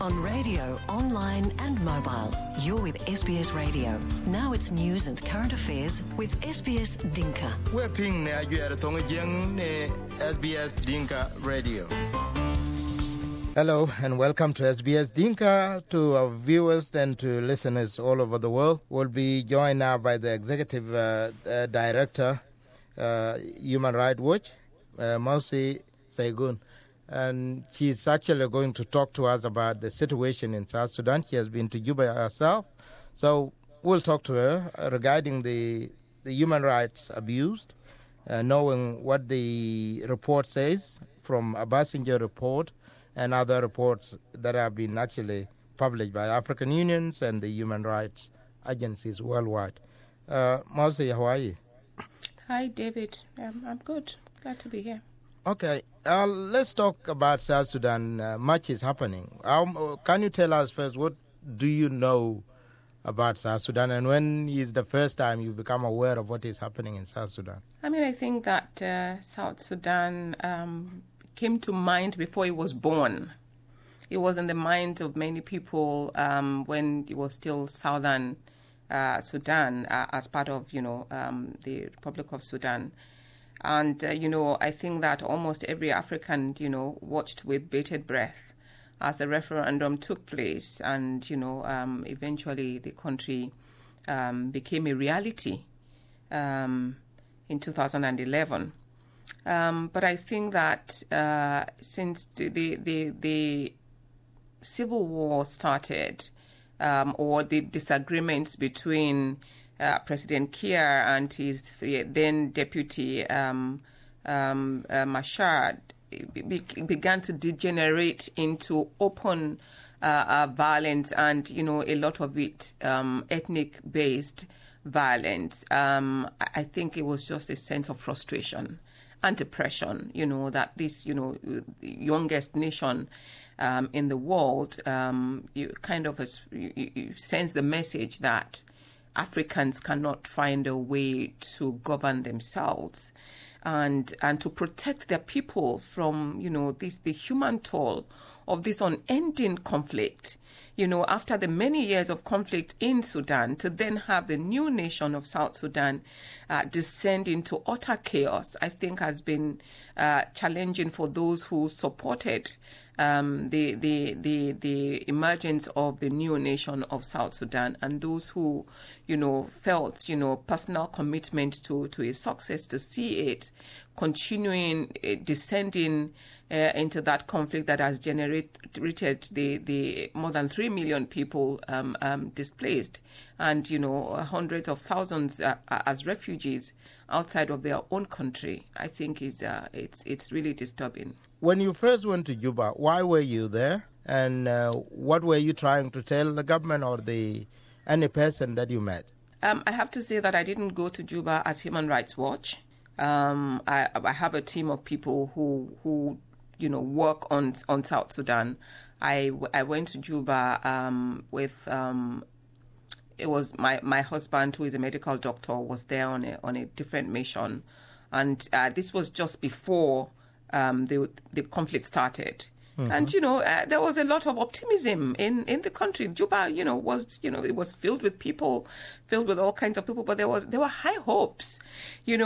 On radio, online and mobile. You're with SBS Radio. Now it's news and current affairs with SBS Dinka. We're ping ne ajuer tongjeng ne SBS Dinka Radio. Hello and welcome to SBS Dinka. To our viewers and to listeners all over the world. We'll be joined now by the Executive Director, Human Rights Watch, Mercy Saigun. And she's actually going to talk to us about the situation in South Sudan. She has been to Juba herself. So we'll talk to her regarding the human rights abused, knowing what the report says from a Basinger report and other reports that have been actually published by African unions and the human rights agencies worldwide. Mercy, how are you? Hi, David. I'm good. Glad to be here. Okay, let's talk about South Sudan. Much is happening. Can you tell us first, what do you know about South Sudan, and when is the first time you become aware of what is happening in South Sudan? I mean, I think that South Sudan came to mind before it was born. It was in the minds of many people when it was still Southern Sudan as part of, the Republic of Sudan. And, I think that almost every African, watched with bated breath as the referendum took place and, eventually the country became a reality in 2011. But I think that since the civil war started, or the disagreements between President Kiir and his then deputy Machar began to degenerate into open violence and, a lot of it ethnic-based violence. I think it was just a sense of frustration and depression, that this, youngest nation in the world, you sense the message that Africans cannot find a way to govern themselves and to protect their people from, the human toll of this unending conflict. After the many years of conflict in Sudan, to then have the new nation of South Sudan descend into utter chaos, I think has been challenging for those who supported the emergence of the new nation of South Sudan, and those who, felt, personal commitment to its success, to see it continuing, descending into that conflict that has generated the more than 3 million people displaced, and, hundreds of thousands as refugees outside of their own country. I think it's really disturbing. When you first went to Juba, why were you there? And what were you trying to tell the government or any person that you met? I have to say that I didn't go to Juba as Human Rights Watch. I have a team of people who work on South Sudan. I went to Juba with it was my husband, who is a medical doctor, was there on a different mission, and this was just before the conflict started. Mm-hmm. And there was a lot of optimism in the country. Juba, was it was filled with people, filled with all kinds of people, but there were high hopes, and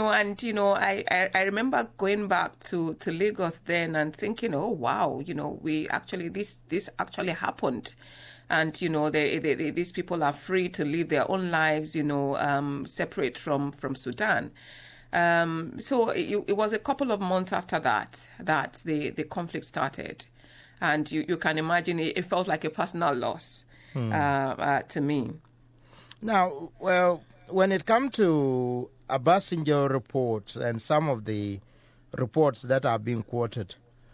I remember going back to Lagos then and thinking, oh wow, we actually this actually happened. And, these people are free to live their own lives, separate from Sudan. So it was a couple of months after that the conflict started. And you can imagine it felt like a personal loss to me. Now, well, when it comes to a Basinger report and some of the reports that are being quoted,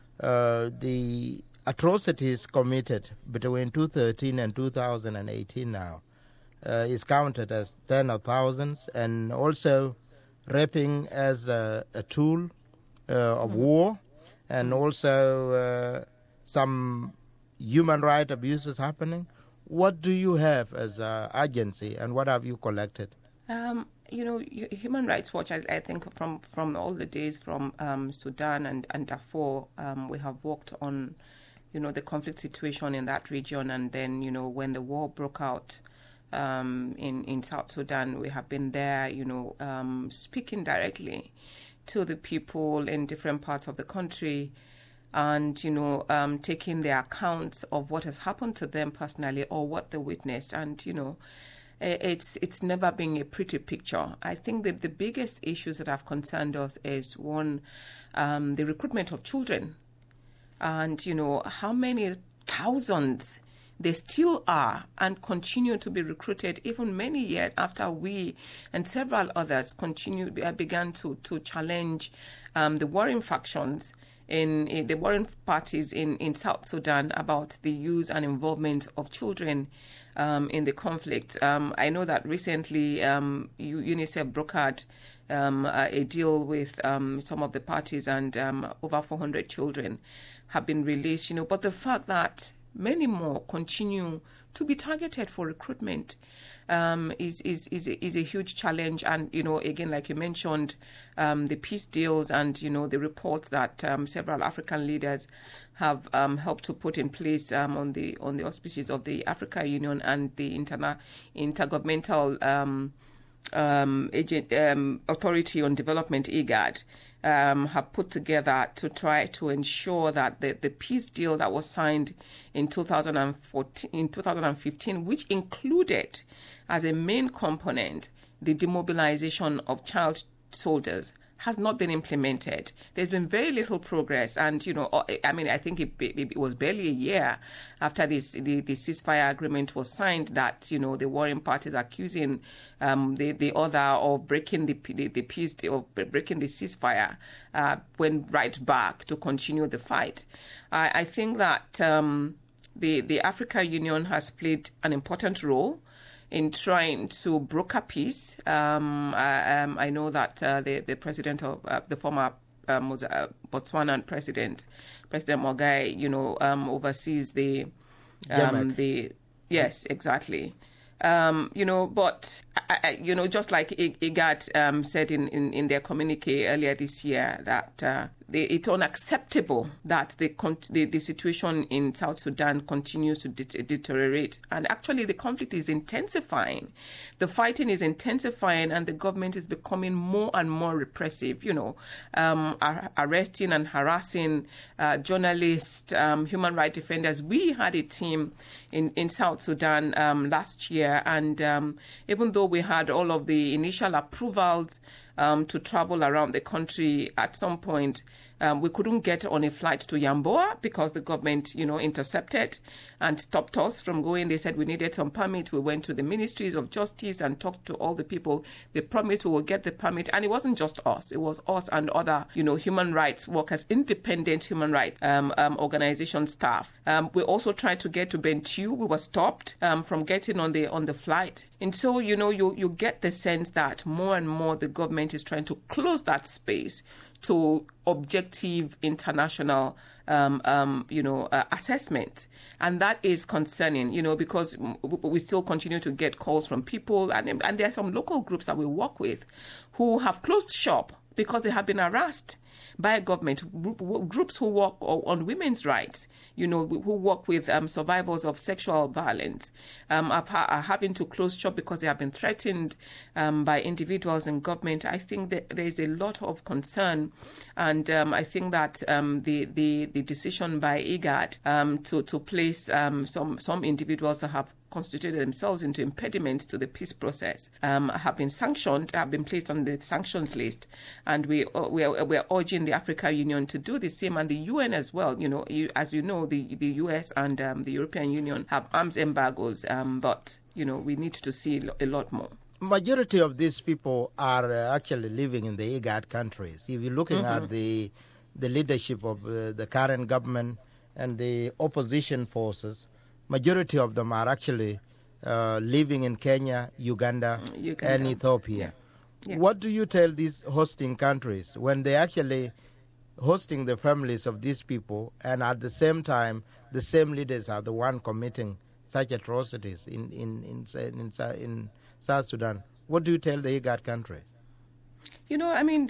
the atrocities committed between 2013 and 2018 now is counted as tens of thousands, and also raping as a tool of war, and also some human rights abuses happening. What do you have as an agency, and what have you collected? Human Rights Watch, I think from all the days from Sudan and Darfur, we have worked on the conflict situation in that region. And then, when the war broke out in South Sudan, we have been there, speaking directly to the people in different parts of the country and, taking their accounts of what has happened to them personally or what they witnessed. And, it's never been a pretty picture. I think that the biggest issues that have concerned us is, one, the recruitment of children. And, how many thousands they still are and continue to be recruited even many years after we and several others began to challenge the warring factions in the warring parties in South Sudan about the use and involvement of children in the conflict. I know that recently UNICEF brokered a deal with some of the parties, and over 400 children have been released. But the fact that many more continue to be targeted for recruitment is a huge challenge. And again, like you mentioned, the peace deals and the reports that several African leaders have helped to put in place on the auspices of the Africa Union and the Intergovernmental Authority on Development, IGAD, have put together to try to ensure that the peace deal that was signed in 2015, which included as a main component the demobilization of child soldiers, has not been implemented. There's been very little progress, and I think it was barely a year after the ceasefire agreement was signed that the warring parties accusing the other of breaking the peace or breaking the ceasefire went right back to continue the fight. I think that the Africa Union has played an important role in trying to broker peace. I know that the president of the former Botswana President Mogai, oversees the yes, exactly. But just like IGAD said in their communique earlier this year, that it's unacceptable that the situation in South Sudan continues to deteriorate. And actually, the conflict is intensifying. The fighting is intensifying, and the government is becoming more and more repressive, arresting and harassing journalists, human rights defenders. We had a team in South Sudan last year, and even though we had all of the initial approvals to travel around the country, at some point we couldn't get on a flight to Yamboa because the government, intercepted and stopped us from going. They said we needed some permit. We went to the ministries of justice and talked to all the people. They promised we will get the permit. And it wasn't just us. It was us and other, human rights workers, independent human rights organization staff. We also tried to get to Bentiu. We were stopped from getting on the flight. And so, you get the sense that more and more the government is trying to close that space to objective international, assessment. And that is concerning, because we still continue to get calls from people. And there are some local groups that we work with who have closed shop because they have been harassed by government, groups who work on women's rights, who work with survivors of sexual violence, are having to close shop because they have been threatened by individuals and government. I think that there is a lot of concern, and I think that the decision by IGAD to place some individuals that have constituted themselves into impediments to the peace process have been placed on the sanctions list, and we are urging the Africa Union to do the same, and the UN as well. As you know, the US and the European Union have arms embargoes, but we need to see a lot more. Majority of these people are actually living in the IGAD countries. If you're looking at the leadership of the current government and the opposition forces, majority of them are actually living in Kenya, Uganda, and Ethiopia. Yeah. What do you tell these hosting countries when they actually hosting the families of these people, and at the same time, the same leaders are the one committing such atrocities in South Sudan? What do you tell the IGAD countries?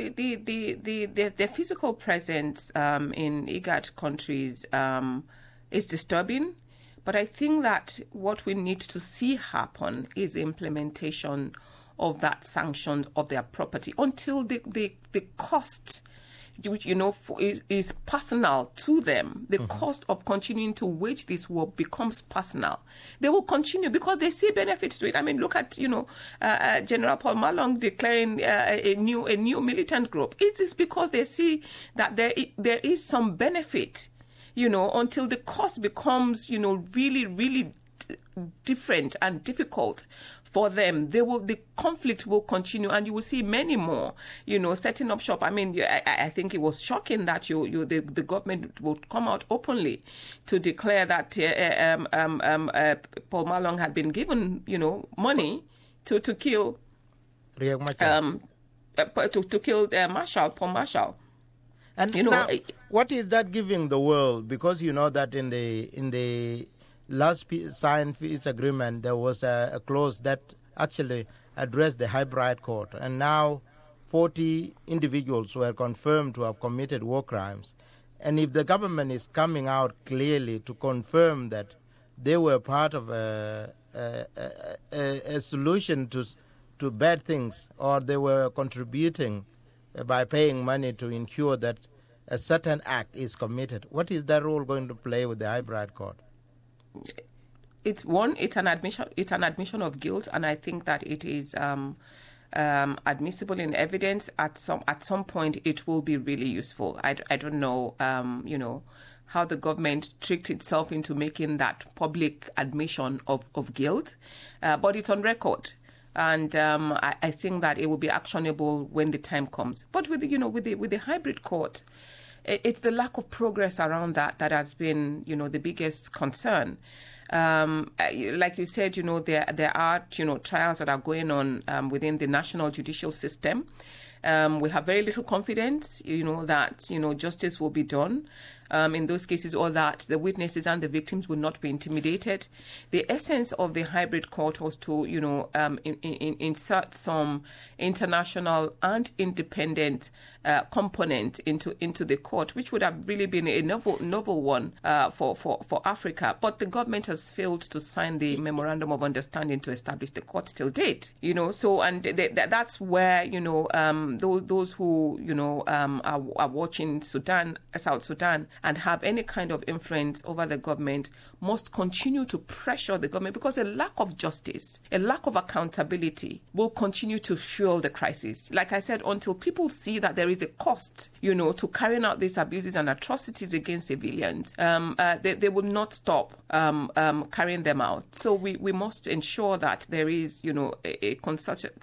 The physical presence in IGAD countries It's disturbing, but I think that what we need to see happen is implementation of that sanction of their property until the cost, is personal to them. The cost of continuing to wage this war becomes personal. They will continue because they see benefits to it. I mean, look at General Paul Malong declaring a new militant group. It is because they see that there is some benefit, until the cost becomes really, really different and difficult for them. The conflict will continue, and you will see many more, setting up shop. I mean, I think it was shocking that the government would come out openly to declare that Paul Malong had been given, money to kill to kill Paul Marshall. And now, what is that giving the world? Because you know that in the last signed peace agreement, there was a clause that actually addressed the hybrid court. And now 40 individuals were confirmed to have committed war crimes. And if the government is coming out clearly to confirm that they were part of a solution to bad things, or they were contributing by paying money to ensure that a certain act is committed, what is that role going to play with the hybrid court? It's an admission of guilt, and I think that it is admissible in evidence. At some point, it will be really useful. I don't know, how the government tricked itself into making that public admission of guilt, but it's on record. And I think that it will be actionable when the time comes. But with the hybrid court, it's the lack of progress around that has been, the biggest concern. Like you said, there are, trials that are going on within the national judicial system. We have very little confidence, that, justice will be done in those cases, or that the witnesses and the victims will not be intimidated. The essence of the hybrid court was to, insert some international and independent component into the court, which would have really been a novel one for Africa. But the government has failed to sign the memorandum of understanding to establish the court till date. So and that's where those who are watching South Sudan and have any kind of influence over the government must continue to pressure the government, because a lack of justice, a lack of accountability will continue to fuel the crisis. Like I said, until people see that there is a cost, to carrying out these abuses and atrocities against civilians, they will not stop carrying them out. So we must ensure that there is, a concerted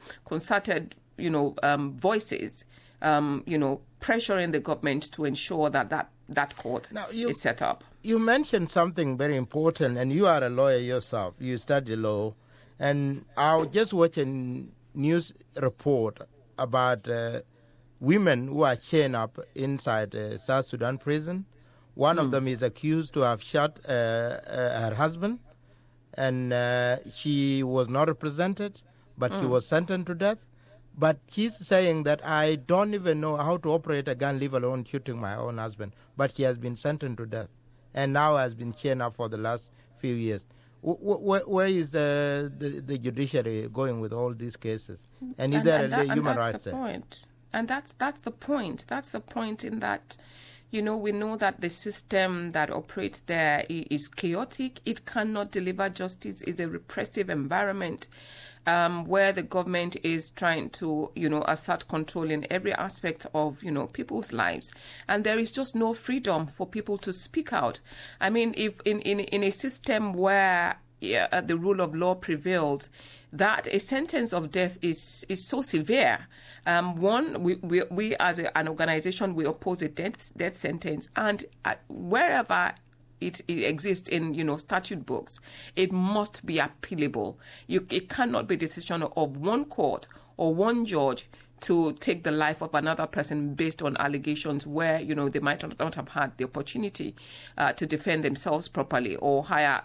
voices, pressuring the government to ensure that court is set up. You mentioned something very important, and you are a lawyer yourself. You study law, and I was just watching news report about women who are chained up inside South Sudan prison. One of them is accused to have shot her husband, and she was not represented, but she was sentenced to death. But she's saying that I don't even know how to operate a gun, leave alone shooting my own husband. But she has been sentenced to death and now has been chained up for the last few years. Where is the judiciary going with all these cases? And is there a human rights there? And that's the point. That's the point in that, we know that the system that operates there is chaotic. It cannot deliver justice. It's a repressive environment. Where the government is trying to, assert control in every aspect of, people's lives. And there is just no freedom for people to speak out. I mean, if in a system where the rule of law prevails, that a sentence of death is so severe. We as an organization, we oppose a death sentence. And wherever it exists in, statute books, it must be appealable. It cannot be a decision of one court or one judge to take the life of another person based on allegations where, they might not have had the opportunity to defend themselves properly or hire,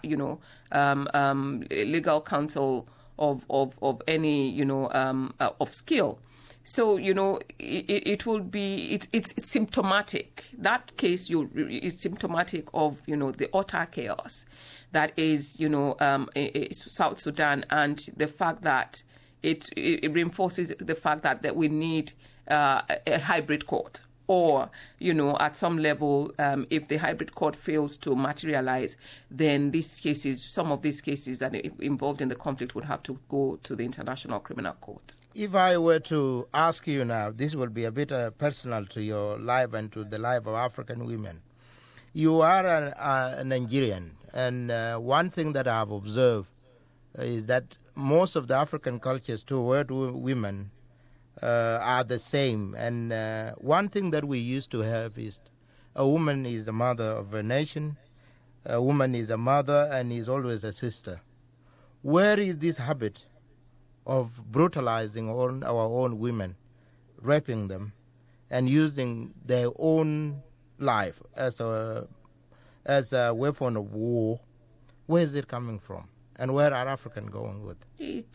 legal counsel of any, of skill. So, it will be, it's symptomatic. That case is symptomatic of, the utter chaos that is, South Sudan, and the fact that it reinforces the fact that we need a hybrid court. Or, at some level, if the hybrid court fails to materialize, then some of these cases that are involved in the conflict would have to go to the International Criminal Court. If I were to ask you now, this will be a bit personal to your life and to the life of African women. You are a Nigerian, and one thing that I have observed is that most of the African cultures toward women are the same. And one thing that we used to have is a woman is the mother of a nation, a woman is a mother and is always a sister. Where is this habit of brutalizing our own women, raping them, and using their own life as a weapon of war? Where is it coming from? And where are Africans going with?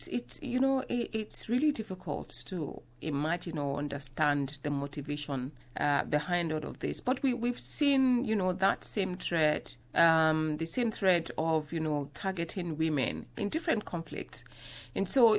It's really difficult to imagine or understand the motivation behind all of this. But we've seen, that same thread, the same thread of, targeting women in different conflicts. And so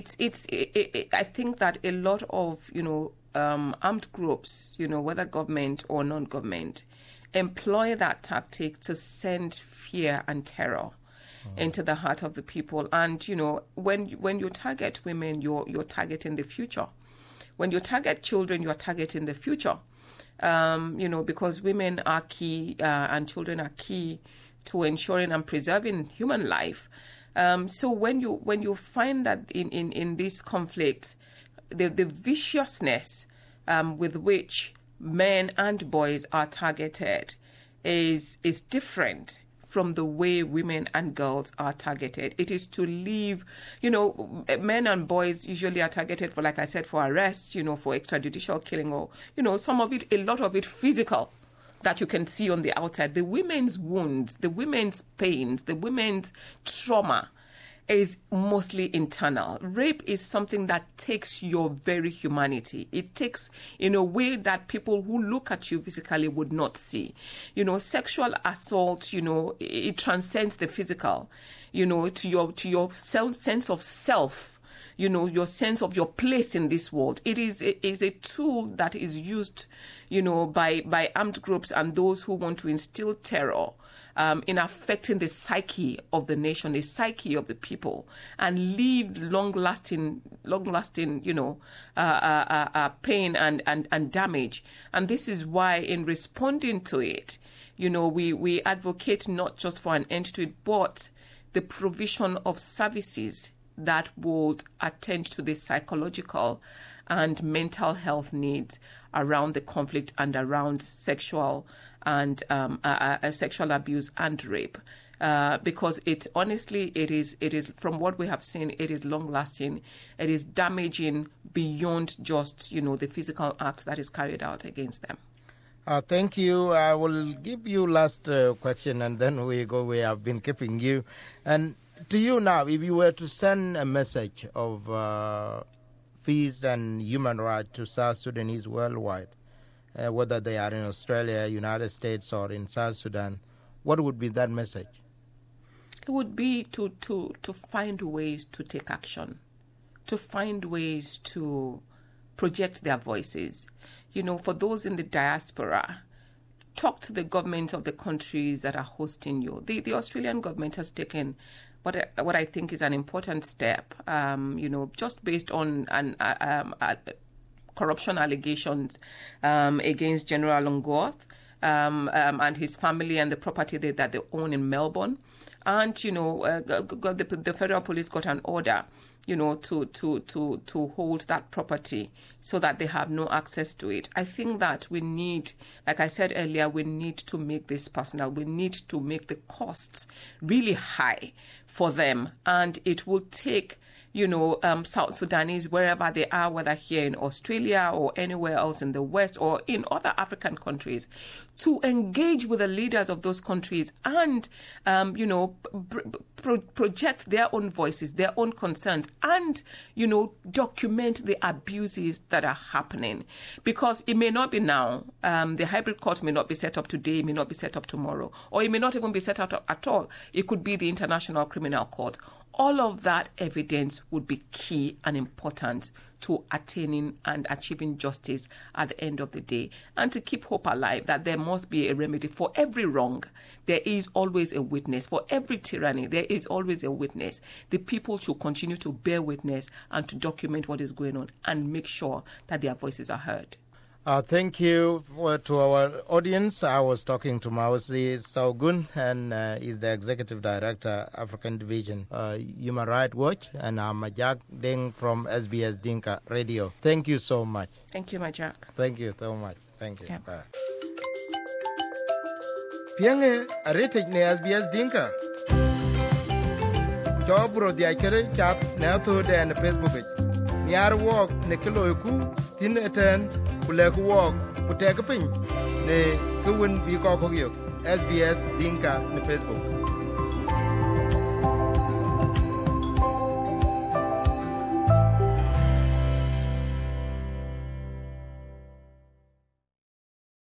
I think that a lot of, armed groups, whether government or non-government, employ that tactic to send fear and terror into the heart of the people. And, when you target women, you're targeting the future. When you target children, you're targeting the future. Because women are key and children are key to ensuring and preserving human life. So when you find that in this conflict, the viciousness with which men and boys are targeted is different from the way women and girls are targeted. It is to leave, men and boys usually are targeted for, like I said, for arrests, for extrajudicial killing, or, a lot of it physical that you can see on the outside. The women's wounds, the women's pains, the women's trauma is mostly internal. Rape is something that takes your very humanity. It takes in a way that people who look at you physically would not see. Sexual assault, it transcends the physical, to your sense of self, your sense of your place in this world. It is a tool that is used, by armed groups and those who want to instill terror in affecting the psyche of the nation, the psyche of the people, and leave long-lasting, pain and damage. And this is why, in responding to it, we advocate not just for an end to it, but the provision of services that would attend to the psychological and mental health needs around the conflict and around sexual and sexual abuse and rape, because it is from what we have seen, it is long lasting, it is damaging beyond just the physical act that is carried out against them. Thank you. I will give you last question, and then we go. We have been keeping you, and to you now, if you were to send a message of peace and human rights to South Sudanese worldwide, whether they are in Australia, United States, or in South Sudan, what would be that message? It would be to find ways to take action, to find ways to project their voices. For those in the diaspora, talk to the governments of the countries that are hosting you. The Australian government has taken what I think is an important step, just based on corruption allegations against General Ongorth and his family and the property that they own in Melbourne. And, the federal police got an order, to hold that property so that they have no access to it. I think that we need, like I said earlier, we need to make this personal. We need to make the costs really high for them. And it will take South Sudanese, wherever they are, whether here in Australia or anywhere else in the West or in other African countries, to engage with the leaders of those countries and, project their own voices, their own concerns, and, document the abuses that are happening. Because it may not be now. The hybrid court may not be set up today, it may not be set up tomorrow, or it may not even be set up at all. It could be the International Criminal Court. All of that evidence would be key and important to attaining and achieving justice at the end of the day, and to keep hope alive that there must be a remedy for every wrong. There is always a witness. For every tyranny, there is always a witness. The people should continue to bear witness and to document what is going on and make sure that their voices are heard. Thank you to our audience. I was talking to Mausi Saugun, and is the Executive Director, African Division, Human Rights Watch, and I'm Majak Deng from SBS Dinka Radio. Thank you so much. Thank you, Majak. Thank you so much. Thank you. Yeah. Bye. Piange aritik ne SBS Dinka. Jobro di akere chat ne to den Facebook. Niar walk ne kiloiku tin eten kulek walk kutek pin ne kuwen bi ko ko yo SBS Dinka ne Facebook.